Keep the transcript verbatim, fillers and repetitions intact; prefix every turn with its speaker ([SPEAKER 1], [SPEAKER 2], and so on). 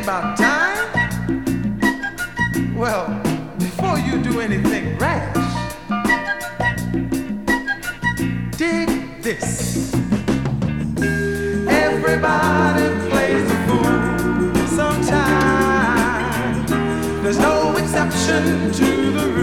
[SPEAKER 1] about time? Well, before you do anything rash, dig this. Everybody plays the fool sometime. There's no exception to the rule.